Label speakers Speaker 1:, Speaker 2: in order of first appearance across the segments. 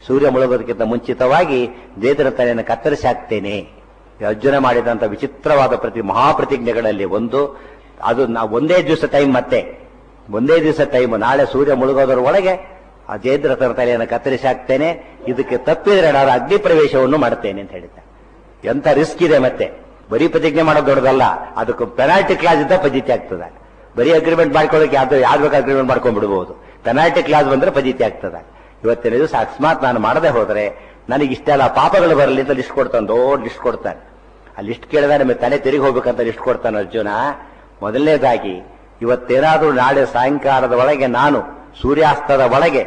Speaker 1: ಸೂರ್ಯ ಮುಳುಗೋದಕ್ಕಿಂತ ಮುಂಚಿತವಾಗಿ ಜೇತನ ತಲೆಯನ್ನು ಕತ್ತರಿಸಿ ಹಾಕ್ತೇನೆ. ಅರ್ಜುನ ಮಾಡಿದಂಥ ವಿಚಿತ್ರವಾದ ಮಹಾಪ್ರತಿಜ್ಞೆಗಳಲ್ಲಿ ಒಂದು ಅದು ಒಂದೇ ದಿವಸ ಟೈಮ್, ಮತ್ತೆ ಒಂದೇ ದಿವಸ ಟೈಮ್, ನಾಳೆ ಸೂರ್ಯ ಮುಳುಗೋದರ ಒಳಗೆ ಆ ಜಯದ್ರಥನ ತಲೆಯನ್ನು ಕತ್ತರಿಸಿ ಹಾಕ್ತೇನೆ, ಇದಕ್ಕೆ ತಪ್ಪಿದ್ರೆ ನಾನು ಅಗ್ನಿ ಪ್ರವೇಶವನ್ನು ಮಾಡ್ತೇನೆ ಅಂತ ಹೇಳಿದ್ದ. ಎಂತ ರಿಸ್ಕ್ ಇದೆ. ಮತ್ತೆ ಬರೀ ಪ್ರತಿಜ್ಞೆ ಮಾಡೋದು ದೊಡ್ಡದಲ್ಲ, ಅದಕ್ಕೆ ಪೆನಾಲ್ಟಿ ಕ್ಲಾಸ್ ಇದ್ದ ಪದ್ಧತಿ ಆಗ್ತದೆ. ಬರೀ ಅಗ್ರಿಮೆಂಟ್ ಮಾಡ್ಕೊಳ್ಳೋಕೆ ಯಾವ್ದು ಬೇಕು ಅಗ್ರಿಮೆಂಟ್ ಮಾಡ್ಕೊಂಡ್ಬಿಡ್ಬಹುದು. ಪೆನಾಲ್ಟಿ ಕ್ಲಾಸ್ ಬಂದ್ರೆ ಪದ್ಧತಿ ಆಗ್ತದೆ. ಇವತ್ತಿನ ದಿವಸ ಅಕಸ್ಮಾತ್ ನಾನು ಮಾಡದೆ ಹೋದರೆ ನನಗೆ ಇಷ್ಟೆಲ್ಲ ಪಾಪಗಳು ಬರಲಿ ಅಂತ ಲಿಸ್ಟ್ ಕೊಡ್ತಾನೆ, ದೊಡ್ಡ ಲಿಸ್ಟ್ ಕೊಡ್ತಾನೆ. ಆ ಲಿಸ್ಟ್ ಕೇಳಿದ ನಿಮಗೆ ತಲೆ ತಿರುಗಿ ಹೋಗ್ಬೇಕಂತ ಲಿಸ್ಟ್ ಕೊಡ್ತಾನೆ ಅರ್ಜುನ. ಮೊದಲನೇದಾಗಿ ಇವತ್ತೇನಾದ್ರೂ ನಾಳೆ ಸಾಯಂಕಾಲದ ಒಳಗೆ ನಾನು ಸೂರ್ಯಾಸ್ತದ ಒಳಗೆ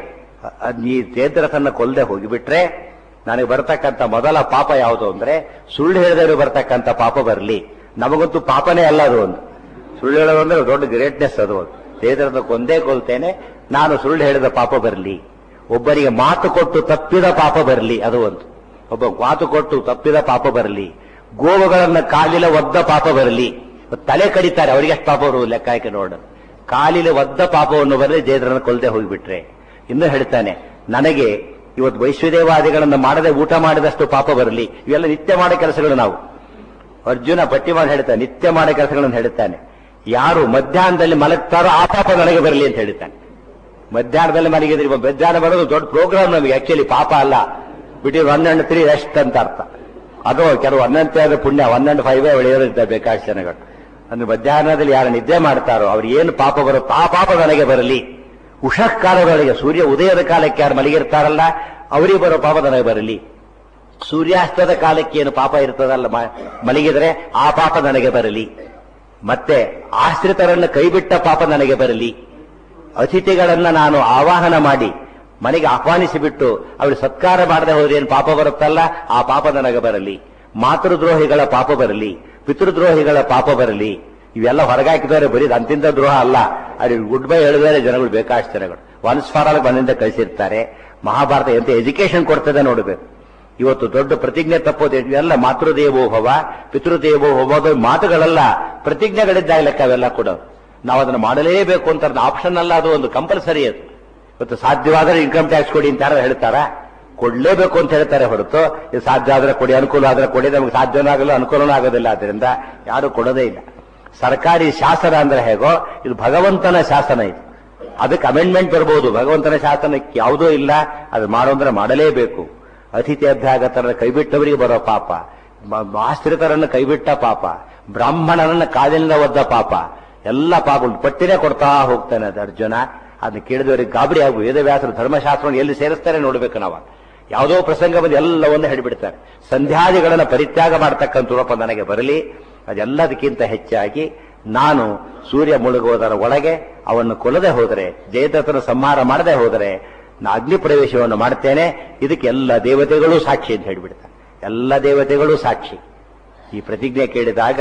Speaker 1: ಈ ಜಯದ್ರಥನ ಕೊಲ್ಲದೆ ಹೋಗಿಬಿಟ್ರೆ ನನಗೆ ಬರ್ತಕ್ಕಂಥ ಮೊದಲ ಪಾಪ ಯಾವುದು ಅಂದ್ರೆ ಸುಳ್ಳು ಹೇಳಿದವರು ಬರ್ತಕ್ಕಂಥ ಪಾಪ ಬರಲಿ. ನಮಗಂತೂ ಪಾಪನೇ ಅಲ್ಲ ಅದು. ಒಂದು ಸುಳ್ಳು ಹೇಳೋದು ಅಂದ್ರೆ ದೊಡ್ಡ ಗ್ರೇಟ್ನೆಸ್ ಅದು. ಜಯದ್ರಥನ ಕೊಂದೇ ಕೊಲ್ತೇನೆ, ನಾನು ಸುಳ್ಳು ಹೇಳಿದ ಪಾಪ ಬರಲಿ. ಒಬ್ಬರಿಗೆ ಮಾತು ಕೊಟ್ಟು ತಪ್ಪಿದ ಪಾಪ ಬರಲಿ, ಅದು ಒಂದು. ಒಬ್ಬ ಮಾತು ಕೊಟ್ಟು ತಪ್ಪಿದ ಪಾಪ ಬರಲಿ. ಗೋವುಗಳನ್ನ ಕಾಲಿಲ ಒದ್ದ ಪಾಪ ಬರಲಿ. ತಲೆ ಕಡಿತಾರೆ, ಅವರಿಗೆ ಎಷ್ಟು ಪಾಪ ಬರುವುದು ಲೆಕ್ಕ ಹಾಕಿ ನೋಡು. ಕಾಲಿಲ ಒದ್ದ ಪಾಪವನ್ನು ಬರಲಿ ಜಯದ್ರಥನ ಕೊಲ್ಲದೆ ಹೋಗಿಬಿಟ್ರೆ. ಇನ್ನು ಹೇಳ್ತಾನೆ, ನನಗೆ ಇವತ್ತು ವೈಶ್ವದೇವಾದಿಗಳನ್ನು ಮಾಡದೆ ಊಟ ಮಾಡಿದಷ್ಟು ಪಾಪ ಬರಲಿ. ಇವೆಲ್ಲ ನಿತ್ಯ ಮಾಡೋ ಕೆಲಸಗಳು. ನಾವು ಅರ್ಜುನ ಪಟ್ಟಿ ಮಾಡಿ ಹೇಳ್ತಾನೆ, ನಿತ್ಯ ಮಾಡೋ ಕೆಲಸಗಳನ್ನು ಹೇಳ್ತಾನೆ. ಯಾರು ಮಧ್ಯಾಹ್ನದಲ್ಲಿ ಮಲಗ್ತಾರೋ ಆ ಪಾಪ ನನಗೆ ಬರಲಿ ಅಂತ ಹೇಳ್ತಾನೆ. ಮಧ್ಯಾಹ್ನದಲ್ಲಿ ಮಲಗಿದ್ರೆ ಮಧ್ಯಾಹ್ನ ಬರೋದು ದೊಡ್ಡ ಪ್ರೋಗ್ರಾಮ್ ನಮಗೆ. ಆಕ್ಚುಲಿ ಪಾಪ ಅಲ್ಲ, ಬಿಟ್ಟು 1 and 3 ರೆಸ್ಟ್ ಅಂತ ಅರ್ಥ. ಅದು ಕೆಲವು 1 and 3 ಪುಣ್ಯ, 1 and 5 ಒಳ್ಳೆಯವರು ಬೇಕಾದಷ್ಟು ಜನಗಳು. ಅಂದ್ರೆ ಮಧ್ಯಾಹ್ನದಲ್ಲಿ ಯಾರು ನಿದ್ದೆ ಮಾಡ್ತಾರೋ ಅವ್ರು ಏನು ಪಾಪ ಬರುತ್ತೋ ಆ ಪಾಪ ನನಗೆ ಬರಲಿ. ಉಷಃ ಕಾಲದೊಳಗೆ ಸೂರ್ಯ ಉದಯದ ಕಾಲಕ್ಕೆ ಯಾರು ಮಲಗಿರ್ತಾರಲ್ಲ ಅವರಿಗೆ ಬರೋ ಪಾಪ ನನಗೆ ಬರಲಿ. ಸೂರ್ಯಾಸ್ತದ ಕಾಲಕ್ಕೆ ಏನು ಪಾಪ ಇರ್ತದಲ್ಲ ಮಲಗಿದ್ರೆ ಆ ಪಾಪ ನನಗೆ ಬರಲಿ. ಮತ್ತೆ ಆಶ್ರಿತರನ್ನು ಕೈಬಿಟ್ಟ ಪಾಪ ನನಗೆ ಬರಲಿ. ಅತಿಥಿಗಳನ್ನ ನಾನು ಆವಾಹನ ಮಾಡಿ ಮನೆಗೆ ಆಹ್ವಾನಿಸಿಬಿಟ್ಟು ಅವಳು ಸತ್ಕಾರ ಮಾಡದೆ ಹೋದ್ರೆ ಏನು ಪಾಪ ಬರುತ್ತಲ್ಲ ಆ ಪಾಪ ನನಗೆ ಬರಲಿ. ಮಾತೃದ್ರೋಹಿಗಳ ಪಾಪ ಬರಲಿ, ಪಿತೃದ್ರೋಹಿಗಳ ಪಾಪ ಬರಲಿ. ಇವೆಲ್ಲ ಹೊರಗಾಕಿದವರೆ ಬರೀ ಅಂತಿಂತ ದ್ರೋಹ ಅಲ್ಲ, ಅಲ್ಲಿ ಗುಡ್ ಬೈ ಹೇಳಿದರೆ ಜನಗಳು ಬೇಕಾದಷ್ಟು ಜನಗಳು ಒನ್ಸ್ ಫಾರ್ ಆಲ್ ಮನೆಯಿಂದ ಕಳಿಸಿರ್ತಾರೆ. ಮಹಾಭಾರತ ಎಂತ ಎಜುಕೇಶನ್ ಕೊಡ್ತದೆ ನೋಡಬೇಕು. ಇವತ್ತು ದೊಡ್ಡ ಪ್ರತಿಜ್ಞೆ ತಪ್ಪೋದು ಎಲ್ಲ ಮಾತೃದೇವೋಭವ ಪಿತೃದೇವೋಭವ ಮಾತುಗಳಲ್ಲ, ಪ್ರತಿಜ್ಞೆಗಳಿದ್ದಾಗ ಲೆಕ್ಕ ಅವೆಲ್ಲ ಕೂಡ. ನಾವು ಅದನ್ನು ಮಾಡಲೇಬೇಕು ಅಂತ ಆಪ್ಷನ್ ಅಲ್ಲ, ಅದು ಒಂದು ಕಂಪಲ್ಸರಿ. ಅದು ಇವತ್ತು ಸಾಧ್ಯವಾದರೆ ಇನ್ಕಮ್ ಟ್ಯಾಕ್ಸ್ ಕೊಡಿ ಅಂತ ಯಾರು ಹೇಳ್ತಾರ? ಕೊಡ್ಲೇಬೇಕು ಅಂತ ಹೇಳ್ತಾರೆ ಹೊರತು ಇದು ಸಾಧ್ಯ ಆದ್ರೆ ಕೊಡಿ, ಅನುಕೂಲ ಆದ್ರೆ ಕೊಡಿ, ನಮಗೆ ಸಾಧ್ಯನೂ ಆಗಲ್ಲ ಅನುಕೂಲನೂ ಆಗೋದಿಲ್ಲ. ಆದ್ರಿಂದ ಯಾರು ಕೊಡೋದೇ ಇಲ್ಲ. ಸರ್ಕಾರಿ ಶಾಸನ ಅಂದ್ರೆ ಹೇಗೋ ಇದು ಭಗವಂತನ ಶಾಸನ. ಇದು ಅದಕ್ಕೆ ಅಮೆಂಡ್ಮೆಂಟ್ ಬರಬಹುದು. ಭಗವಂತನ ಶಾಸನಕ್ಕೆ ಯಾವುದೂ ಇಲ್ಲ, ಅದು ಮಾಡೋಂದ್ರೆ ಮಾಡಲೇಬೇಕು. ಅತಿಥಿ ಅಭ್ಯಾಗತರ ಕೈಬಿಟ್ಟವರಿಗೆ ಬರೋ ಪಾಪ, ಆಶ್ರಿತರನ್ನು ಕೈಬಿಟ್ಟ ಪಾಪ, ಬ್ರಾಹ್ಮಣನನ್ನ ಕಾಲಿನಿಂದ ಒದ್ದ ಪಾಪ, ಎಲ್ಲ ಪಾಪ ಪಟ್ಟಿನೇ ಕೊಡ್ತಾ ಹೋಗ್ತಾನೆ ಅದು ಅರ್ಜುನ. ಅದನ್ನ ಕೇಳಿದವರಿಗೆ ಗಾಬರಿ ಆಗು. ವೇದವ್ಯಾಸರು ಧರ್ಮಶಾಸ್ತ್ರವನ್ನು ಎಲ್ಲಿ ಸೇರಿಸ್ತಾರೆ ನೋಡ್ಬೇಕು ನಾವು. ಯಾವುದೋ ಪ್ರಸಂಗ ಬಂದು ಎಲ್ಲವನ್ನೂ ಹೇಳಿಬಿಡ್ತಾರೆ. ಸಂಧ್ಯಾದಿಗಳನ್ನು ಪರಿತ್ಯಾಗ ಮಾಡತಕ್ಕಂಥ ರೂಪ ನನಗೆ ಬರಲಿ. ಅದೆಲ್ಲದಕ್ಕಿಂತ ಹೆಚ್ಚಾಗಿ ನಾನು ಸೂರ್ಯ ಮುಳುಗುವುದರ ಒಳಗೆ ಅವನ್ನು ಕೊಲ್ಲದೆ ಹೋದರೆ, ಜಯದ್ರಥನ ಸಂಹಾರ ಮಾಡದೆ ಹೋದರೆ ನಾ ಅಗ್ನಿ ಪ್ರವೇಶವನ್ನು ಮಾಡ್ತೇನೆ. ಇದಕ್ಕೆ ಎಲ್ಲ ದೇವತೆಗಳೂ ಸಾಕ್ಷಿ ಅಂತ ಹೇಳಿಬಿಡ್ತಾರೆ. ಎಲ್ಲ ದೇವತೆಗಳೂ ಸಾಕ್ಷಿ. ಈ ಪ್ರತಿಜ್ಞೆ ಕೇಳಿದಾಗ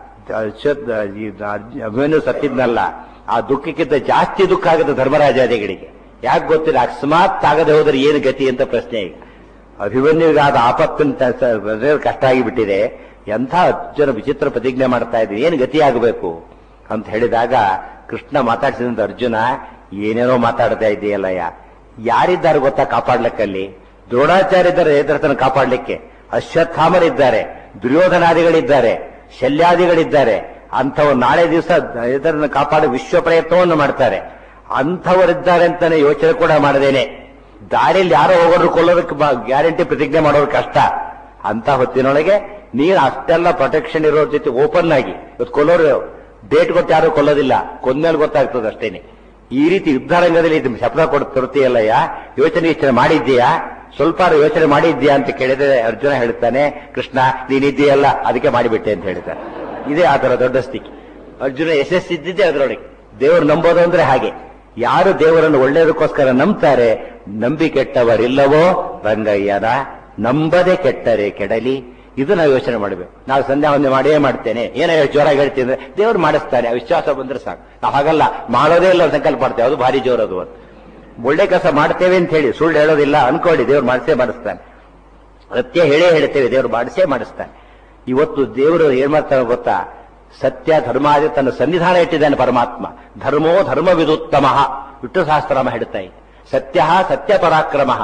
Speaker 1: ಅಭಿಮನ್ಯು ಸತ್ತಿದ್ನಲ್ಲ, ಆ ದುಃಖಕ್ಕಿಂತ ಜಾಸ್ತಿ ದುಃಖ ಆಗುತ್ತೆ ಧರ್ಮರಾಜಾದಿಗಳಿಗೆ. ಯಾಕೆ ಗೊತ್ತಿಲ್ಲ, ಅಕಸ್ಮಾತ್ ಆಗದೆ ಹೋದರೆ ಏನು ಗತಿ ಅಂತ ಪ್ರಶ್ನೆ. ಈಗ ಅಭಿಮನ್ಯುಗಾದ ಆಪತ್ತಿನ ಕಷ್ಟ ಆಗಿಬಿಟ್ಟಿದೆ. ಎಂಥ ಜನ ವಿಚಿತ್ರ ಪ್ರತಿಜ್ಞೆ ಮಾಡ್ತಾ ಇದ್ದೀವಿ, ಏನು ಗತಿ ಆಗಬೇಕು ಅಂತ ಹೇಳಿದಾಗ ಕೃಷ್ಣ ಮಾತಾಡ್ಸಿದಂತ ಅರ್ಜುನ, ಏನೇನೋ ಮಾತಾಡ್ತಾ ಇದೆಯಲ್ಲಯ್ಯ, ಯಾರಿದ್ದಾರೆ ಗೊತ್ತಾ ಕಾಪಾಡ್ಲಿಕ್ಕಲ್ಲಿ? ದ್ರೋಣಾಚಾರ್ಯ ಇದ್ದಾರೆ ಜಯದ್ರಥನ ಕಾಪಾಡ್ಲಿಕ್ಕೆ, ಅಶ್ವತ್ಥಾಮರಿದ್ದಾರೆ, ದುರ್ಯೋಧನಾದಿಗಳಿದ್ದಾರೆ, ಶಲ್ಯಾದಿಗಳಿದ್ದಾರೆ. ಅಂಥವ್ರು ನಾಳೆ ದಿವಸ ಜಯದ್ರಥನ ಕಾಪಾಡೋ ವಿಶ್ವ ಪ್ರಯತ್ನವನ್ನು ಮಾಡ್ತಾರೆ. ಅಂಥವರಿದ್ದಾರೆ ಅಂತಾನೆ ಯೋಚನೆ ಕೂಡ ಮಾಡದೇನೆ ದಾರಿಯಲ್ಲಿ ಯಾರೋ ಹೋಗೋರು ಕೊಲ್ಲೋದಕ್ಕೆ ಗ್ಯಾರಂಟಿ ಪ್ರತಿಜ್ಞೆ ಮಾಡೋದು ಕಷ್ಟ. ಅಂತ ಹೊತ್ತಿನೊಳಗೆ ನೀನು ಅಷ್ಟೆಲ್ಲ ಪ್ರೊಟೆಕ್ಷನ್ ಇರೋ ಜೊತೆ ಓಪನ್ ಆಗಿ ಇವತ್ತು ಕೊಲ್ಲೋರು ಡೇಟ್ ಗೊತ್ತು, ಯಾರು ಕೊಲ್ಲೋದಿಲ್ಲ, ಕೊಂದ್ಮೇಲೆ ಗೊತ್ತಾಗ್ತದೆ ಅಷ್ಟೇನೆ. ಈ ರೀತಿ ಯುದ್ಧರಂಗದಲ್ಲಿ ಇದು ಶಬ್ದ ಕೊಡ್ತಿರ್ತೀಯಲ್ಲಯ್ಯ, ಯೋಚನೆ ಮಾಡಿದ್ದೀಯಾ? ಸ್ವಲ್ಪ ಯೋಚನೆ ಮಾಡಿದ್ದೀಯಾ ಅಂತ ಕೇಳಿದ್ರೆ ಅರ್ಜುನ ಹೇಳ್ತಾನೆ, ಕೃಷ್ಣ ನೀನಿದ್ದೀಯಲ್ಲ ಅದಕ್ಕೆ ಮಾಡಿಬಿಟ್ಟೆ ಅಂತ ಹೇಳ್ತಾನೆ. ಇದೇ ಆತರ ದೊಡ್ಡ ಸ್ಥಿತಿ. ಅರ್ಜುನ ಯಶಸ್ಸಿದ್ದಿದ್ದೆ ಅದರೊಳಗೆ. ದೇವರು ನಂಬೋದು ಅಂದ್ರೆ ಹಾಗೆ. ಯಾರು ದೇವರನ್ನು ಒಳ್ಳೆಯದಕ್ಕೋಸ್ಕರ ನಂಬ್ತಾರೆ, ನಂಬಿ ಕೆಟ್ಟವರಿಲ್ಲವೋ ರಂಗಯ್ಯನ, ನಂಬದೆ ಕೆಟ್ಟರೆ ಕೆಡಲಿ. ಇದು ನಾವು ಯೋಚನೆ ಮಾಡಬೇಕು. ನಾವು ಸಂಧ್ಯಾ ಒಂದೇ ಮಾಡಿಯೇ ಮಾಡ್ತೇನೆ, ಏನೋ ಜೋರಾಗಿ ಹೇಳ್ತೀನಿ ಅಂದ್ರೆ ದೇವ್ರು ಮಾಡಿಸ್ತಾನೆ, ಆ ವಿಶ್ವಾಸ ಬಂದ್ರೆ ಸಾಕು. ನಾವು ಹಾಗಲ್ಲ, ಮಾಡೋದೇ ಇಲ್ಲ ಸಂಕಲ್ಪ ಮಾಡ್ತೇವೆ, ಅದು ಭಾರಿ ಜೋರದು. ಒಳ್ಳೆ ಕೆಲಸ ಮಾಡ್ತೇವೆ ಅಂತ ಹೇಳಿ ಸುಳ್ಳು ಹೇಳೋದಿಲ್ಲ ಅನ್ಕೊಳ್ಳಿ, ದೇವ್ರು ಮಾಡಿಸ್ತಾನೆ. ಸತ್ಯ ಹೇಳೇ ಹೇಳ್ತೇವೆ, ದೇವ್ರು ಮಾಡಿಸ್ತಾನೆ. ಇವತ್ತು ದೇವರು ಏನ್ ಮಾಡ್ತಾನೆ ಗೊತ್ತಾ? ಸತ್ಯ ಧರ್ಮಾದಿ ತನ್ನ ಸನ್ನಿಧಾನ ಇಟ್ಟಿದ್ದಾನೆ ಪರಮಾತ್ಮ. ಧರ್ಮೋ ಧರ್ಮವಿದುತ್ತಮ ವಿಷ್ಣು ಸಹಸ್ರನಾಮ ಹೇಳ್ತಾ ಇದೆ. ಸತ್ಯ ಸತ್ಯ ಪರಾಕ್ರಮ,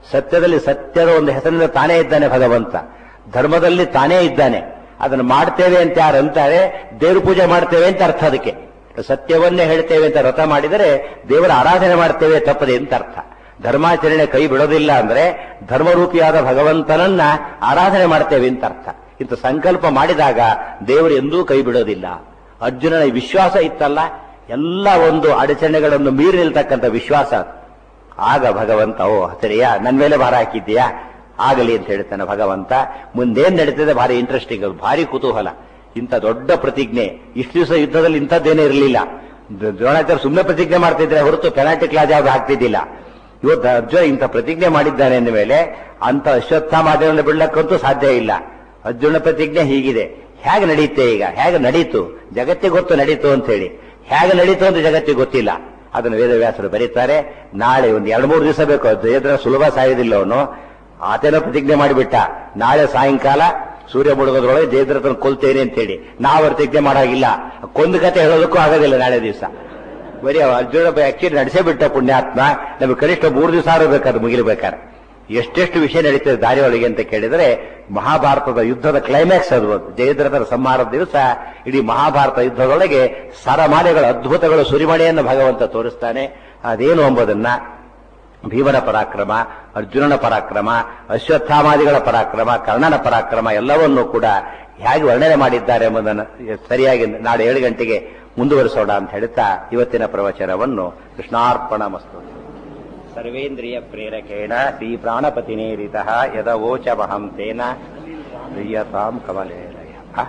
Speaker 1: ಸತ್ಯದಲ್ಲಿ ಸತ್ಯದ ಒಂದು ಹೆಸರಿನಿಂದ ತಾನೇ ಇದ್ದಾನೆ ಭಗವಂತ, ಧರ್ಮದಲ್ಲಿ ತಾನೇ ಇದ್ದಾನೆ. ಅದನ್ನು ಮಾಡ್ತೇವೆ ಅಂತ ಯಾರು ಅಂತಾರೆ, ದೇವ್ರ ಪೂಜೆ ಮಾಡ್ತೇವೆ ಅಂತ ಅರ್ಥ. ಅದಕ್ಕೆ ಸತ್ಯವನ್ನೇ ಹೇಳ್ತೇವೆ ಅಂತ ವ್ರತ ಮಾಡಿದರೆ ದೇವರ ಆರಾಧನೆ ಮಾಡ್ತೇವೆ ತಪ್ಪದೆ ಅಂತ ಅರ್ಥ. ಧರ್ಮಾಚರಣೆ ಕೈ ಬಿಡೋದಿಲ್ಲ ಅಂದ್ರೆ ಧರ್ಮರೂಪಿಯಾದ ಭಗವಂತನನ್ನ ಆರಾಧನೆ ಮಾಡ್ತೇವೆ ಅಂತ ಅರ್ಥ. ಇಂಥ ಸಂಕಲ್ಪ ಮಾಡಿದಾಗ ದೇವರು ಎಂದೂ ಕೈ ಬಿಡೋದಿಲ್ಲ. ಅರ್ಜುನನ ವಿಶ್ವಾಸ ಇತ್ತಲ್ಲ, ಎಲ್ಲ ಒಂದು ಅಡಚಣೆಗಳನ್ನು ಮೀರಿ ನಿಲ್ತಕ್ಕಂಥ ವಿಶ್ವಾಸ. ಆಗ ಭಗವಂತ, ಓ ಸರಿಯಾ, ನನ್ನ ಮೇಲೆ ಭಾರ ಹಾಕಿದ್ದೀಯಾ, ಆಗಲಿ ಅಂತ ಹೇಳ್ತಾನೆ ಭಗವಂತ. ಮುಂದೇನ್ ನಡೀತದೆ ಭಾರಿ ಇಂಟ್ರೆಸ್ಟಿಂಗ್, ಭಾರಿ ಕುತೂಹಲ. ಇಂಥ ದೊಡ್ಡ ಪ್ರತಿಜ್ಞೆ, ಇಷ್ಟು ದಿವಸ ಯುದ್ಧದಲ್ಲಿ ಇಂಥದ್ದೇನೇ ಇರಲಿಲ್ಲ. ದ್ರೋಣಾಚಾರ್ಯ ಸುಮ್ಮನೆ ಪ್ರತಿಜ್ಞೆ ಮಾಡ್ತಿದ್ರೆ ಹೊರತು ಪೆನಾಲ್ಟಿ ಕ್ಲಾಸ್ ಯಾವ್ದು ಹಾಕ್ತಿದ್ದಿಲ್ಲ. ಇವತ್ತು ಅರ್ಜುನ ಇಂಥ ಪ್ರತಿಜ್ಞೆ ಮಾಡಿದ್ದಾನೆ ಅಂದ ಮೇಲೆ ಅಂತ ಅಶ್ವತ್ಥಾಮಾದಿಗಳನ್ನು ಬಿಡ್ಲಕ್ಕಂತೂ ಸಾಧ್ಯ ಇಲ್ಲ. ಅರ್ಜುನ ಪ್ರತಿಜ್ಞೆ ಹೀಗಿದೆ, ಹೇಗೆ ನಡೀತೆ ಈಗ, ಹೇಗೆ ನಡೀತು ಜಗತ್ತಿಗೆ ಗೊತ್ತು ನಡೀತು ಅಂತ ಹೇಳಿ, ಹೇಗೆ ನಡೀತು ಅಂತ ಜಗತ್ತಿಗೆ ಗೊತ್ತಿಲ್ಲ. ಅದನ್ನು ವೇದವ್ಯಾಸರು ಬರೀತಾರೆ. ನಾಳೆ ಒಂದು 2-3 ದಿವಸ ಬೇಕು, ಜಯದ್ರ ಸುಲಭ ಸಾಯೋದಿಲ್ಲ ಅವನು. ಆತೇನೋ ಪ್ರತಿಜ್ಞೆ ಮಾಡಿಬಿಟ್ಟ, ನಾಳೆ ಸಾಯಂಕಾಲ ಸೂರ್ಯ ಮುಳುಗೋದ್ರೊಳಗೆ ಜಯದ್ರಥನ ಕೊಲ್ತೇನೆ ಅಂತ ಹೇಳಿ. ನಾವು ಪ್ರತಿಜ್ಞೆ ಮಾಡಾಗಿಲ್ಲ, ಕೊಂದು ಕತೆ ಹೇಳೋದಕ್ಕೂ ಆಗೋದಿಲ್ಲ ನಾಳೆ ದಿವಸ. ಬರೀ ಅರ್ಜುನ ಆಕ್ಚುಲಿ ನಡೆಸೇ ಬಿಟ್ಟ ಪುಣ್ಯಾತ್ಮ. ನಮಗೆ ಕನಿಷ್ಠ 3 ದಿವಸ ಬೇಕಾದ್ರೆ ಮುಗಿಲ್ಬೇಕಾರೆ. ಎಷ್ಟೆಷ್ಟು ವಿಷಯ ನಡೀತದೆ ದಾರಿಯೊಳಗೆ ಅಂತ ಕೇಳಿದರೆ, ಮಹಾಭಾರತದ ಯುದ್ಧದ ಕ್ಲೈಮ್ಯಾಕ್ಸ್ ಅದು. ಜಯದ್ರಥರ ಸಂಹಾರದ ದಿವಸ ಇಡೀ ಮಹಾಭಾರತ ಯುದ್ಧದೊಳಗೆ ಸರಮಾಲೆಗಳ ಅದ್ಭುತಗಳು ಸುರಿಮಳೆಯನ್ನು ಭಗವಂತ ತೋರಿಸ್ತಾನೆ. ಅದೇನು ಎಂಬುದನ್ನ ಭೀಮನ ಪರಾಕ್ರಮ, ಅರ್ಜುನನ ಪರಾಕ್ರಮ, ಅಶ್ವತ್ಥಾಮಾದಿಗಳ ಪರಾಕ್ರಮ, ಕರ್ಣನ ಪರಾಕ್ರಮ ಎಲ್ಲವನ್ನೂ ಕೂಡ ಹೇಗೆ ವರ್ಣನೆ ಮಾಡಿದ್ದಾರೆ ಎಂಬುದನ್ನು ಸರಿಯಾಗಿ ನಾಳೆ 7 ಗಂಟೆಗೆ ಮುಂದುವರಿಸೋಣ ಅಂತ ಹೇಳ್ತಾ ಇವತ್ತಿನ ಪ್ರವಚನವನ್ನು ಕೃಷ್ಣಾರ್ಪಣಮಸ್ತು. ಸರ್ವೇಂದ್ರಿಯ ಪ್ರೇರಕೇಣ ಶ್ರೀ ಪ್ರಾಣಪತಿನೇರಿತ ಯದವೋಚಮಹಂ ತೇನ ಪ್ರಿಯತಾಂ ಕಮಲೇಲಯ.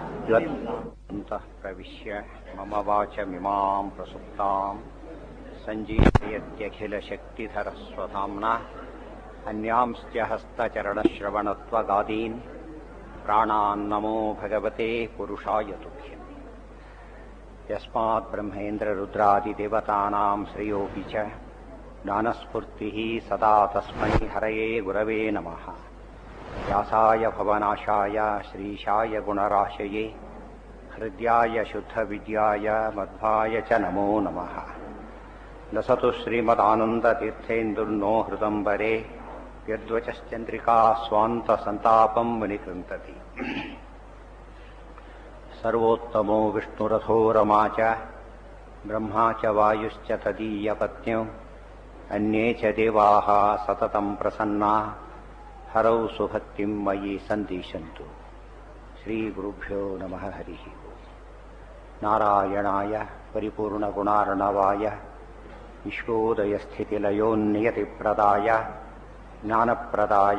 Speaker 1: ಇವತ್ತಂತಃ ಪ್ರವಿಶ್ಯ ಮಮ ವಾಚಮಿಮಾಂ ಪ್ರಸುಪ್ತಾಂ ಸಂಜೀವಯತ್ಯಖಿಲ ಶಕ್ತಿಧರ ಸ್ವಧಾಮ್ನಾ ಅನ್ಯಾಂಶ್ಚ ಹಸ್ತಚರಣಶ್ರವಣತ್ವಗಾದೀನ್ ಪ್ರಾಣಾನ್ನಮೋ ಭಗವತೆ ಪುರುಷಾಯ ತುಭ್ಯಂ. ಯಸ್ಮಾತ್ ಬ್ರಹ್ಮೇಂದ್ರ ರುದ್ರಾದಿದೇವತಾನಾಂ ಶ್ರೇಯೋಪಿ ಚ ಜ್ಞಾನಸ್ಫೂರ್ತಿಃ ಸದಾ ತಸ್ಮೈ ಹರಯೇ ಗುರವೇ ನಮಃ. ವ್ಯಾಸಾಯ ಭವನಾಶಾಯ ಶ್ರೀಶಾಯ ಗುಣರಾಶಯೇ ಹೃದ್ಯಾಯ ಶುದ್ಧವಿದ್ಯಾಯ ಮಧ್ವಾಯ ಚ ನಮೋ ನಮಃ. ಲಸತು ಶ್ರೀಮದಾನಂದತೀರ್ಥೇಂದುರ್ನೋ ಹೃದಂಬರೆ ಯದ್ವಚಶ್ಚಂದ್ರಿಕಾ ಸ್ವಾಂತ ಸಂತಾಪಂ ವಿನಿಕೃಂತತಿ. ಸರ್ವೋತ್ತಮೋ ವಿಷ್ಣುರಥೋ ರಮಾ ಚ ಬ್ರಹ್ಮಾ ಚ ವಾಯುಶ್ಚ ತದೀಯ ಪತ್ನ್ಯೌ ಅನ್ಯೇ ಚ ದೇವಾಃ ಸತತಂ ಪ್ರಸನ್ನಾ ಹರೌ ಸುಭಕ್ತಿಂ ಮಯಿ ಸಂದಿಶಂತು. ಶ್ರೀ ಗುರುಭ್ಯೋ ನಮಃ. ಹರಿ ನಾರಾಯಣಾಯ ಪರಿಪೂರ್ಣಗುಣಾರ್ಣವಾಯ ವಿಶ್ವೋದಯಸ್ಥಿತಿಲಯೋನ್ನಿಯತಿಪ್ರದಾಯ ಜ್ಞಾನಪ್ರದಾಯ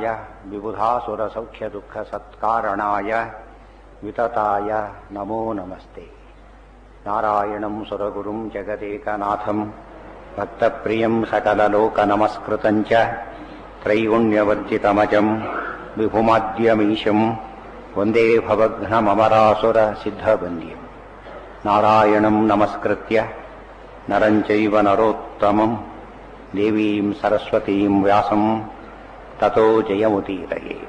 Speaker 1: ವಿಬುಧಾಸುರಸೌಖ್ಯದುಃಖಸತ್ಕಾರಣಾಯ ವಿತತಾಯ ನಮೋ ನಮಸ್ತೆ. ನಾರಾಯಣಂ ಸುರಗುರುಂ ಜಗದೇಕನಾಥಂ ಭಕ್ತಪ್ರಿಯಂ ಸಕಲಲೋಕನಮಸ್ಕೃತಂ ಚ ತ್ರೈಗುಣ್ಯವರ್ಜಿತಮಜಂ ವಿಭುಮಾದ್ಯಮೀಶಂ ವಂದೇ ಭವಘ್ನಮರಾಸುರ ಸಿದ್ಧಬಂದ್ಯಂ. ನಾರಾಯಣಂ ನಮಸ್ಕೃತ್ಯ ನರಂ ಚೈವ ನರೋತ್ತಮಂ ದೇವೀಂ ಸರಸ್ವತೀಂ ವ್ಯಾಸಂ ತತೋ ಜಯಮುದೀರಯೇ.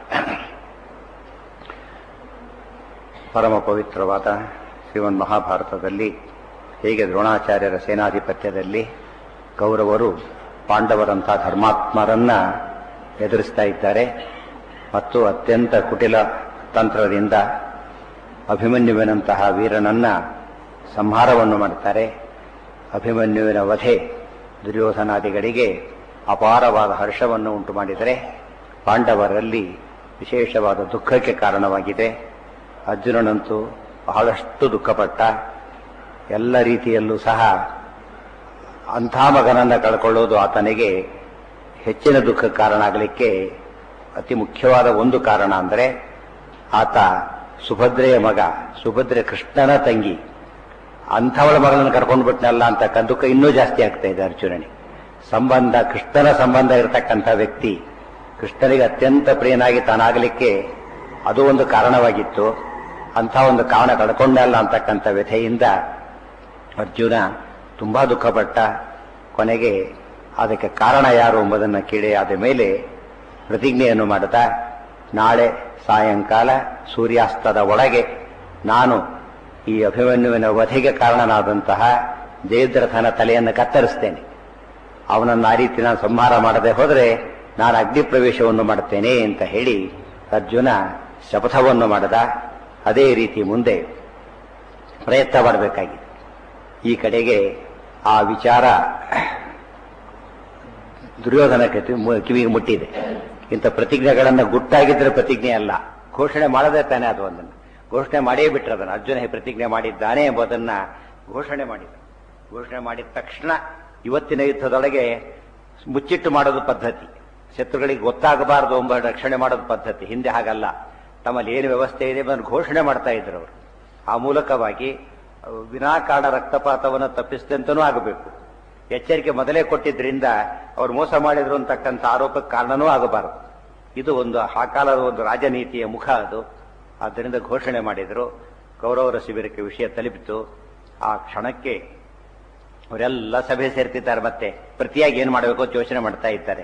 Speaker 1: ಪರಮ ಪವಿತ್ರವಾದ ಶ್ರೀಮನ್ ಮಹಾಭಾರತದಲ್ಲಿ ಹೇಗೆ ದ್ರೋಣಾಚಾರ್ಯರ ಸೇನಾಧಿಪತ್ಯದಲ್ಲಿ ಕೌರವರು ಪಾಂಡವರಂತಹ ಧರ್ಮಾತ್ಮರನ್ನ ಎದುರಿಸ್ತಾ ಇದ್ದಾರೆ ಮತ್ತು ಅತ್ಯಂತ ಕುಟಿಲ ತಂತ್ರದಿಂದ ಅಭಿಮನ್ಯುವಿನಂತಹ ವೀರನನ್ನ ಸಂಹಾರವನ್ನು ಮಾಡುತ್ತಾರೆ. ಅಭಿಮನ್ಯುವಿನ ವಧೆ ದುರ್ಯೋಧನಾದಿಗಳಿಗೆ ಅಪಾರವಾದ ಹರ್ಷವನ್ನು ಉಂಟು ಮಾಡಿದರೆ ಪಾಂಡವರಲ್ಲಿ ವಿಶೇಷವಾದ ದುಃಖಕ್ಕೆ ಕಾರಣವಾಗಿದೆ. ಅರ್ಜುನನಂತೂ ಬಹಳಷ್ಟು ದುಃಖಪಟ್ಟ. ಎಲ್ಲ ರೀತಿಯಲ್ಲೂ ಸಹ ಅಂಥ ಮಗನನ್ನು ಕಳ್ಕೊಳ್ಳೋದು ಆತನಿಗೆ ಹೆಚ್ಚಿನ ದುಃಖಕ್ಕೆ ಕಾರಣ ಆಗಲಿಕ್ಕೆ ಅತಿ ಮುಖ್ಯವಾದ ಒಂದು ಕಾರಣ ಅಂದರೆ ಆತ ಸುಭದ್ರೆಯ ಮಗ, ಸುಭದ್ರೆ ಕೃಷ್ಣನ ತಂಗಿ, ಅಂಥವಳ ಮಗಳನ್ನು ಕರ್ಕೊಂಡು ಬಿಟ್ನಲ್ಲ ಅಂತ ದುಃಖ ಇನ್ನೂ ಜಾಸ್ತಿ ಆಗ್ತಾ ಇದೆ ಅರ್ಜುನನಿಗೆ. ಸಂಬಂಧ, ಕೃಷ್ಣನ ಸಂಬಂಧ ಇರತಕ್ಕಂಥ ವ್ಯಕ್ತಿ ಕೃಷ್ಣನಿಗೆ ಅತ್ಯಂತ ಪ್ರಿಯನಾಗಿ ತಾನಾಗಲಿಕ್ಕೆ ಅದು ಒಂದು ಕಾರಣವಾಗಿತ್ತು. ಅಂಥ ಒಂದು ಕಾರಣ ಕಳ್ಕೊಂಡಲ್ಲ ಅಂತಕ್ಕಂಥ ವ್ಯಥೆಯಿಂದ ಅರ್ಜುನ ತುಂಬಾ ದುಃಖಪಟ್ಟ. ಕೊನೆಗೆ ಅದಕ್ಕೆ ಕಾರಣ ಯಾರು ಎಂಬುದನ್ನು ಕೇಳಿ ಆದ ಮೇಲೆ ಪ್ರತಿಜ್ಞೆಯನ್ನು ಮಾಡುತ್ತಾ, ನಾಳೆ ಸಾಯಂಕಾಲ ಸೂರ್ಯಾಸ್ತದ ಒಳಗೆ ನಾನು ಈ ಅಭಿಮನ್ಯುವಿನ ವಧೆಗೆ ಕಾರಣನಾದಂತಹ ಜಯದ್ರಥನ ತಲೆಯನ್ನು ಕತ್ತರಿಸ್ತೇನೆ. ಅವನನ್ನು ಆ ರೀತಿ ನಾನು ಸಂಹಾರ ಮಾಡದೆ ಹೋದರೆ ನಾನು ಅಗ್ನಿ ಪ್ರವೇಶವನ್ನು ಮಾಡುತ್ತೇನೆ ಅಂತ ಹೇಳಿ ಅರ್ಜುನ ಶಪಥವನ್ನು ಮಾಡದ. ಅದೇ ರೀತಿ ಮುಂದೆ ಪ್ರಯತ್ನ ಮಾಡಬೇಕಾಗಿದೆ. ಈ ಕಡೆಗೆ ಆ ವಿಚಾರ ದುರ್ಯೋಧನ ಕಿವಿಗೆ ಮುಟ್ಟಿದೆ. ಇಂಥ ಪ್ರತಿಜ್ಞೆಗಳನ್ನು ಗುಟ್ಟಾಗಿದ್ರೆ ಪ್ರತಿಜ್ಞೆ ಅಲ್ಲ, ಘೋಷಣೆ ಮಾಡದೇ ತಾನೆ ಅದು ಒಂದನ್ನು ಘೋಷಣೆ ಮಾಡೇ ಬಿಟ್ರೆ ಅದನ್ನು ಅರ್ಜುನ ಪ್ರತಿಜ್ಞೆ ಮಾಡಿದ್ದಾನೆ ಎಂಬುದನ್ನ ಘೋಷಣೆ ಮಾಡಿದ. ಘೋಷಣೆ ಮಾಡಿದ ತಕ್ಷಣ ಇವತ್ತಿನ ಯುದ್ಧದೊಳಗೆ ಮುಚ್ಚಿಟ್ಟು ಮಾಡೋದು ಪದ್ಧತಿ, ಶತ್ರುಗಳಿಗೆ ಗೊತ್ತಾಗಬಾರದು ಎಂಬ ರಕ್ಷಣೆ ಮಾಡೋದು ಪದ್ಧತಿ. ಹಿಂದೆ ಹಾಗಲ್ಲ, ತಮ್ಮಲ್ಲಿ ಏನು ವ್ಯವಸ್ಥೆ ಇದೆ ಅದನ್ನು ಘೋಷಣೆ ಮಾಡ್ತಾ ಇದ್ರು ಅವರು. ಆ ಮೂಲಕವಾಗಿ ವಿನಾಕಾರಣ ರಕ್ತಪಾತವನ್ನು ತಪ್ಪಿಸಿದಂತನೂ ಆಗಬೇಕು. ಎಚ್ಚರಿಕೆ ಮೊದಲೇ ಕೊಟ್ಟಿದ್ರಿಂದ ಅವರು ಮೋಸ ಮಾಡಿದ್ರು ಅಂತಕ್ಕಂಥ ಆರೋಪಕ್ಕೆ ಕಾರಣನೂ ಆಗಬಾರದು. ಇದು ಒಂದು ಆ ಕಾಲದ ಒಂದು ರಾಜನೀತಿಯ ಮುಖ ಅದು. ಆದ್ದರಿಂದ ಘೋಷಣೆ ಮಾಡಿದ್ರು. ಕೌರವರ ಶಿಬಿರಕ್ಕೆ ವಿಷಯ ತಲುಪಿತು. ಆ ಕ್ಷಣಕ್ಕೆ ಅವರೆಲ್ಲ ಸಭೆ ಸೇರ್ತಿದ್ದಾರೆ. ಮತ್ತೆ ಪ್ರತಿಯಾಗಿ ಏನು ಮಾಡಬೇಕು ಯೋಚನೆ ಮಾಡ್ತಾ ಇದ್ದಾರೆ.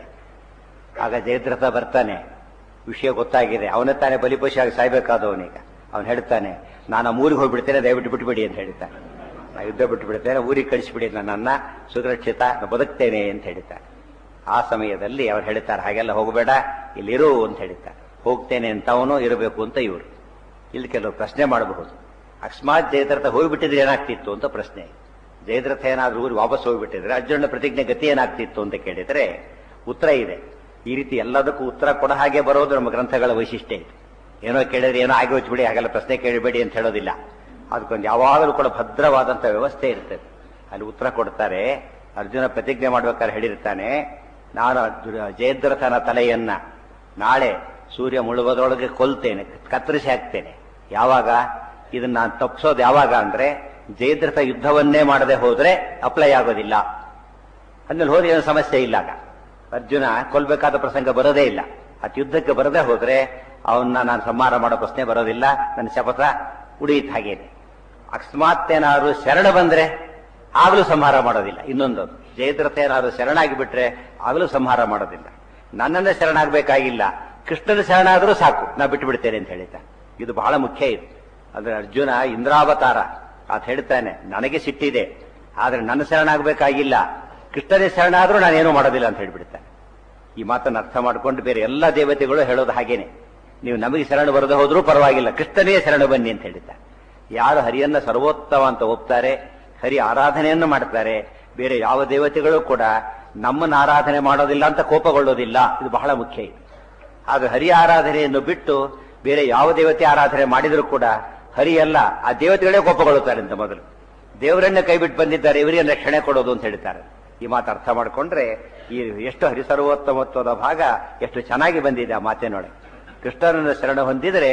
Speaker 1: ಆಗ ಜಯದ್ರಥ ಬರ್ತಾನೆ. ವಿಷಯ ಗೊತ್ತಾಗಿದೆ. ಅವನೇ ತಾನೇ ಬಲಿಪಶುವಾಗಿ ಸಾಯ್ಬೇಕಾದವನೀಗ. ಅವನು ಹೇಳ್ತಾನೆ, ನಾನು ಊರಿಗೆ ಹೋಗ್ಬಿಡ್ತೇನೆ, ದಯವಿಟ್ಟು ಬಿಟ್ಟುಬಿಡಿ ಅಂತ ಹೇಳ್ತಾನೆ. ನಾನು ಯುದ್ಧ ಬಿಟ್ಟು ಬಿಡ್ತೇನೆ, ಊರಿಗೆ ಕಳಿಸಿಬಿಡಿ, ನನ್ನನ್ನ ಸುರಕ್ಷಿತ ಬದುಕ್ತೇನೆ ಅಂತ ಹೇಳ್ತಾನೆ. ಆ ಸಮಯದಲ್ಲಿ ಅವ್ರು ಹೇಳ್ತಾರೆ, ಹಾಗೆಲ್ಲ ಹೋಗಬೇಡ, ಇಲ್ಲಿರು ಅಂತ ಹೇಳ್ತಾರೆ. ಹೋಗ್ತೇನೆ ಅಂತ ಅವನು, ಇರಬೇಕು ಅಂತ ಇವರು. ಇಲ್ಲಿ ಕೆಲವು ಪ್ರಶ್ನೆ ಮಾಡಬಹುದು. ಅಕಸ್ಮಾತ್ ಜಯದ್ರಥ ಹೋಗಿಬಿಟ್ಟಿದ್ರೆ ಏನಾಗ್ತಿತ್ತು ಅಂತ ಪ್ರಶ್ನೆ. ಜಯದ್ರಥ ಏನಾದ್ರೂ ಊರಿಗೆ ವಾಪಸ್ ಹೋಗಿಬಿಟ್ಟಿದ್ರೆ ಅರ್ಜುನ ಪ್ರತಿಜ್ಞೆ ಗತಿ ಏನಾಗ್ತಿತ್ತು ಅಂತ ಕೇಳಿದ್ರೆ ಉತ್ತರ ಇದೆ. ಈ ರೀತಿ ಎಲ್ಲದಕ್ಕೂ ಉತ್ತರ ಕೊಡ ಹಾಗೆ ಬರೋದು ನಮ್ಮ ಗ್ರಂಥಗಳ ವೈಶಿಷ್ಟ್ಯ ಇದೆ. ಏನೋ ಕೇಳಿದ್ರೆ ಏನೋ ಆಗಿ ಹೋಗ್ಬಿಡಿ, ಹಾಗೆಲ್ಲ ಪ್ರಶ್ನೆ ಕೇಳಬೇಡಿ ಅಂತ ಹೇಳೋದಿಲ್ಲ. ಅದಕ್ಕೊಂದು ಯಾವಾಗಲೂ ಕೂಡ ಭದ್ರವಾದಂಥ ವ್ಯವಸ್ಥೆ ಇರ್ತದೆ. ಅಲ್ಲಿ ಉತ್ತರ ಕೊಡ್ತಾರೆ. ಅರ್ಜುನ ಪ್ರತಿಜ್ಞೆ ಮಾಡ್ಬೇಕಾದ್ರೆ ಹೇಳಿರ್ತಾನೆ, ನಾನು ಜಯದ್ರಥನ ತಲೆಯನ್ನ ನಾಳೆ ಸೂರ್ಯ ಮುಳುಗೋದ್ರೊಳಗೆ ಕೊಲ್ತೇನೆ, ಕತ್ತರಿಸಿ ಹಾಕ್ತೇನೆ. ಯಾವಾಗ ಇದನ್ನ ನಾನು ತಪ್ಪಿಸೋದು ಯಾವಾಗ ಅಂದ್ರೆ ಜಯದ್ರಥ ಯುದ್ಧವನ್ನೇ ಮಾಡದೆ ಹೋದ್ರೆ ಅಪ್ಲೈ ಆಗೋದಿಲ್ಲ. ಅಂದ್ಮೇಲೆ ಹೋದ್ರೆ ಏನು ಸಮಸ್ಯೆ ಇಲ್ಲ. ಆಗ ಅರ್ಜುನ ಕೊಲ್ಬೇಕಾದ ಪ್ರಸಂಗ ಬರೋದೇ ಇಲ್ಲ. ಅದು ಯುದ್ಧಕ್ಕೆ ಬರದೇ ಹೋದ್ರೆ ಅವನ್ನ ನಾನು ಸಂಹಾರ ಮಾಡೋ ಪ್ರಶ್ನೆ ಬರೋದಿಲ್ಲ. ನನ್ನ ಶಪಥ ಉಳಿಯಿತು ಹಾಗೇನೆ. ಅಕಸ್ಮಾತ್ ಏನಾದ್ರು ಶರಣ ಬಂದ್ರೆ ಆಗಲೂ ಸಂಹಾರ ಮಾಡೋದಿಲ್ಲ. ಇನ್ನೊಂದು, ಜಯದ್ರಥ ಏನಾದ್ರು ಶರಣಾಗಿ ಬಿಟ್ರೆ ಆಗಲೂ ಸಂಹಾರ ಮಾಡೋದಿಲ್ಲ. ನನ್ನನ್ನೇ ಶರಣಾಗಬೇಕಾಗಿಲ್ಲ, ಕೃಷ್ಣನ ಶರಣಾದರೂ ಸಾಕು, ನಾ ಬಿಟ್ಟು ಬಿಡ್ತೇನೆ ಅಂತ ಹೇಳಿದ್ದಾನೆ. ಇದು ಬಹಳ ಮುಖ್ಯ. ಇದು ಅಂದ್ರೆ ಅರ್ಜುನ ಇಂದ್ರಾವತಾರ ಅಂತ ಹೇಳ್ತಾನೆ. ನನಗೆ ಸಿಟ್ಟಿದೆ, ಆದ್ರೆ ನನ್ನ ಶರಣಾಗಬೇಕಾಗಿಲ್ಲ, ಕೃಷ್ಣನೇ ಶರಣಾದ್ರೂ ನಾನೇನು ಮಾಡೋದಿಲ್ಲ ಅಂತ ಹೇಳ್ಬಿಡ್ತಾನೆ. ಈ ಮಾತನ್ನು ಅರ್ಥ ಮಾಡಿಕೊಂಡು ಬೇರೆ ಎಲ್ಲ ದೇವತೆಗಳು ಹೇಳೋದು ಹಾಗೇನೆ. ನೀವು ನಮಗೆ ಶರಣ ಬರದೆ ಹೋದ್ರೂ ಪರವಾಗಿಲ್ಲ, ಕೃಷ್ಣನೇ ಶರಣ ಬನ್ನಿ ಅಂತ ಹೇಳಿದ್ದಾರೆ. ಯಾರು ಹರಿಯನ್ನ ಸರ್ವೋತ್ತಮ ಅಂತ ಒಪ್ತಾರೆ, ಹರಿ ಆರಾಧನೆಯನ್ನು ಮಾಡ್ತಾರೆ, ಬೇರೆ ಯಾವ ದೇವತೆಗಳು ಕೂಡ ನಮ್ಮನ್ನು ಆರಾಧನೆ ಮಾಡೋದಿಲ್ಲ ಅಂತ ಕೋಪಗೊಳ್ಳೋದಿಲ್ಲ. ಇದು ಬಹಳ ಮುಖ್ಯ. ಇದು ಆಗ ಹರಿ ಆರಾಧನೆಯನ್ನು ಬಿಟ್ಟು ಬೇರೆ ಯಾವ ದೇವತೆ ಆರಾಧನೆ ಮಾಡಿದರೂ ಕೂಡ ಹರಿಯಲ್ಲ, ಆ ದೇವತೆಗಳೇ ಕೋಪಗೊಳ್ಳುತ್ತಾರೆ ಅಂತ. ಮೊದಲು ದೇವರನ್ನೇ ಕೈ ಬಿಟ್ಟು ಬಂದಿದ್ದಾರೆ, ಇವರಿಗೆ ರಕ್ಷಣೆ ಕೊಡೋದು ಅಂತ ಹೇಳ್ತಾರೆ. ಈ ಮಾತು ಅರ್ಥ ಮಾಡಿಕೊಂಡ್ರೆ ಈ ಎಷ್ಟು ಹರಿಸರ್ವೋತ್ತಮತ್ವದ ಭಾಗ ಎಷ್ಟು ಚೆನ್ನಾಗಿ ಬಂದಿದೆ ಆ ಮಾತಿನೊಳಗೆ. ಕೃಷ್ಣನನ್ನು ಶರಣ ಹೊಂದಿದರೆ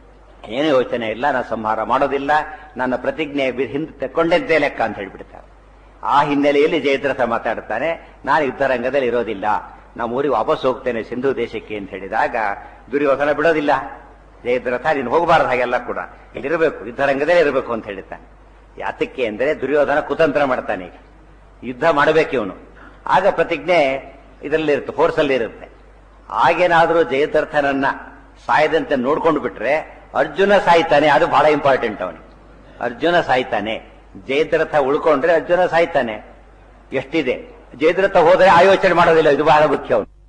Speaker 1: ಏನು ಯೋಚನೆ ಇಲ್ಲ, ನಾನು ಸಂಹಾರ ಮಾಡೋದಿಲ್ಲ, ನನ್ನ ಪ್ರತಿಜ್ಞೆ ಹಿಂದೆ ತೆಕ್ಕೊಂಡಂತೆ ಲೆಕ್ಕ ಅಂತ ಹೇಳ್ಬಿಡ್ತಾರೆ. ಆ ಹಿನ್ನೆಲೆಯಲ್ಲಿ ಜಯದ್ರಥ ಮಾತಾಡ್ತಾನೆ, ನಾನು ಯುದ್ಧರಂಗದಲ್ಲಿ ಇರೋದಿಲ್ಲ, ನಮ್ಮ ಊರಿಗೆ ವಾಪಸ್ ಹೋಗ್ತೇನೆ ಸಿಂಧು ದೇಶಕ್ಕೆ ಅಂತ ಹೇಳಿದಾಗ ದುರ್ಯೋಧನ ಬಿಡೋದಿಲ್ಲ. ಜಯದ್ರಥ ನೀನು ಹೋಗಬಾರದು, ಹಾಗೆಲ್ಲ ಕೂಡ ಇಲ್ಲಿರಬೇಕು, ಯುದ್ಧರಂಗದಲ್ಲೇ ಇರಬೇಕು ಅಂತ ಹೇಳ್ತಾನೆ. ಯಾತಕ್ಕೆ ಅಂದರೆ ದುರ್ಯೋಧನ ಕುತಂತ್ರ ಮಾಡ್ತಾನೆ. ಈಗ ಯುದ್ಧ ಮಾಡಬೇಕು ಇವನು. ಆಗ ಪ್ರತಿಜ್ಞೆ ಇದರಲ್ಲಿರುತ್ತೆ, ಫೋರ್ಸಲ್ಲಿ ಇರುತ್ತೆ. ಆಗೇನಾದ್ರೂ ಜಯದ್ರಥನನ್ನ ಸಾಯದಂತೆ ನೋಡ್ಕೊಂಡು ಬಿಟ್ರೆ ಅರ್ಜುನ ಸಾಯ್ತಾನೆ. ಅದು ಬಹಳ ಇಂಪಾರ್ಟೆಂಟ್. ಅವನಿಗೆ ಅರ್ಜುನ ಸಾಯ್ತಾನೆ, ಜಯದ್ರಥ ಉಳ್ಕೊಂಡ್ರೆ ಅರ್ಜುನ ಸಾಯ್ತಾನೆ. ಎಷ್ಟಿದೆ, ಜಯದ್ರಥ ಹೋದರೆ ಆಯೋಚನೆ ಮಾಡೋದಿಲ್ಲ. ಇದು ಬಹಳ ಮುಖ್ಯ. ಅವನು